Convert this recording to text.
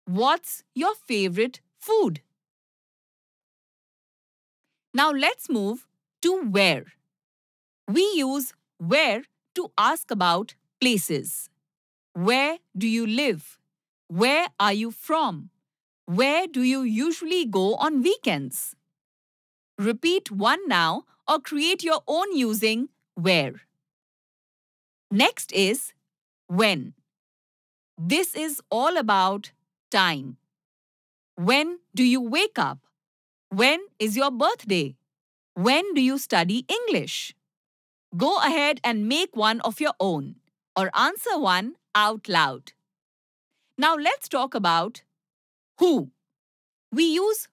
What's your favorite food? Now let's move to where. We use where to ask about places. Where do you live? Where are you from? Where do you usually go on weekends? Repeat one now or create your own using where. Next is when. This is all about time. When do you wake up? When is your birthday? When do you study English? Go ahead and make one of your own or answer one out loud. Now let's talk about who. We use